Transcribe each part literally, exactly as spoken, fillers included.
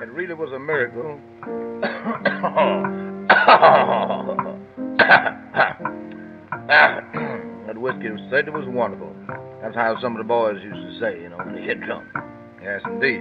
It really was a miracle. That whiskey said it was wonderful. That's how some of the boys used to say, you know, when they get drunk. Yes, indeed.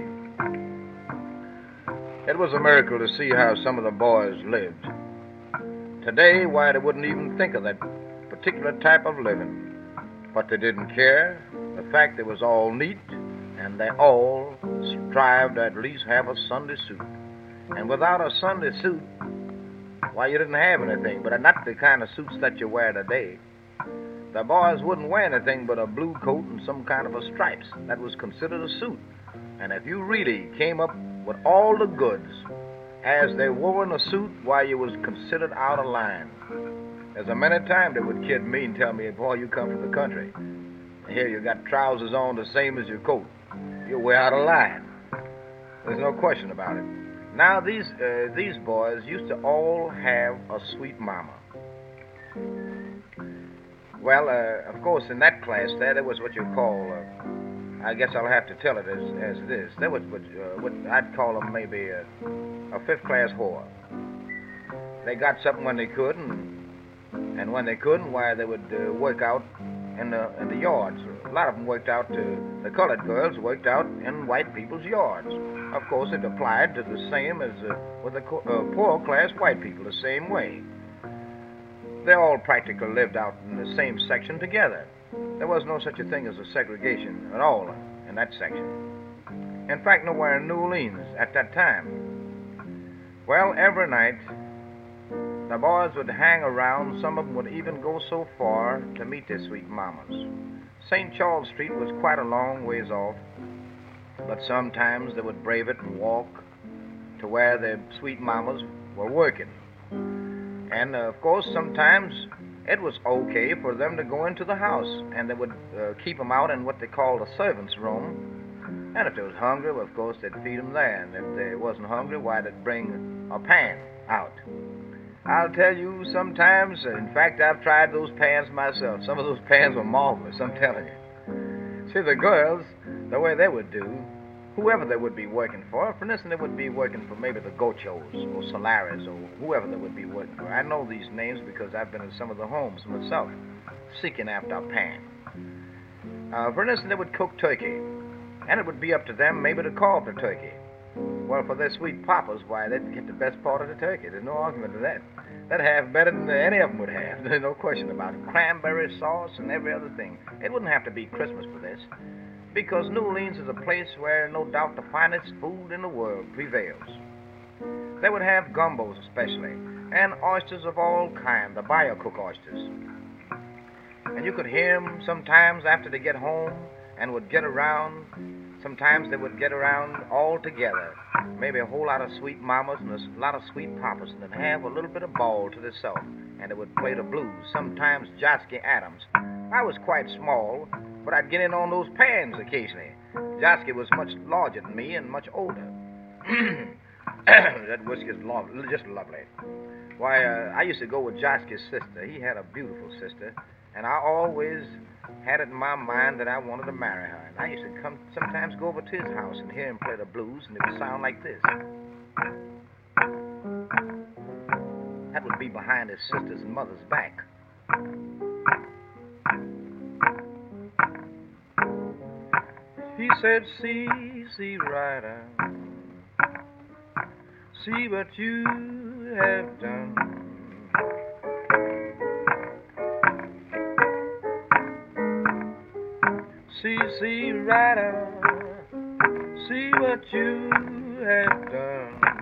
It was a miracle to see how some of the boys lived. Today, why, they wouldn't even think of that particular type of living. But they didn't care. The fact it was all neat, and they all strived to at least have a Sunday suit. And without a Sunday suit, why, you didn't have anything, but not the kind of suits that you wear today. The boys wouldn't wear anything but a blue coat and some kind of a stripes. That was considered a suit. And if you really came up with all the goods as they wore in a suit, why, you was considered out of line. There's a many times they would kid me and tell me, boy, you come from the country. Here you got trousers on the same as your coat. You're way out of line. There's no question about it. Now, these uh, these boys used to all have a sweet mama. Well, uh, of course, in that class there, there was what you call, uh, I guess I'll have to tell it as, as this. There was what, uh, what I'd call them maybe a, a fifth-class whore. They got something when they could, and, and when they couldn't, why, they would uh, work out in the, in the yards. A lot of them worked out, to, the colored girls worked out in white people's yards. Of course, it applied to the same as uh, with the uh, poor-class white people, the same way. They all practically lived out in the same section together. There was no such a thing as a segregation at all in that section. In fact, nowhere in New Orleans at that time. Well, every night, the boys would hang around. Some of them would even go so far to meet their sweet mamas. Saint Charles Street was quite a long ways off, but sometimes they would brave it and walk to where their sweet mamas were working. And, uh, of course, sometimes it was okay for them to go into the house, and they would uh, keep them out in what they called a servant's room. And if they was hungry, well, of course, they'd feed them there. And if they wasn't hungry, why, they'd bring a pan out. I'll tell you, sometimes, in fact, I've tried those pans myself. Some of those pans were marvelous, I'm telling you. See, the girls, the way they would do, whoever they would be working for, for instance, they would be working for maybe the Gochos or Solaris or whoever they would be working for. I know these names because I've been in some of the homes myself, seeking after a pan. Uh, for instance, they would cook turkey, and it would be up to them maybe to carve the turkey. Well, for their sweet papas, why, they'd get the best part of the turkey. There's no argument to that. They'd have better than any of them would have. There's no question about it. Cranberry sauce and every other thing. It wouldn't have to be Christmas for this, because New Orleans is a place where no doubt the finest food in the world prevails. They would have gumbos especially, and oysters of all kinds, the Biocook oysters. And you could hear them sometimes after they get home and would get around. Sometimes they would get around all together, maybe a whole lot of sweet mamas and a lot of sweet papas, and they'd have a little bit of ball to themselves, and they would play the blues, sometimes Josky Adams. I was quite small, but I'd get in on those pans occasionally. Josky was much larger than me and much older. That whiskey's lo- just lovely. Why, uh, I used to go with Josky's sister. He had a beautiful sister, and I always had it in my mind that I wanted to marry her. And I used to come sometimes go over to his house and hear him play the blues, and it would sound like this. That would be behind his sister's and mother's back. He said, see, see, Ryder, see what you have done. See, see, Ryder, see what you have done.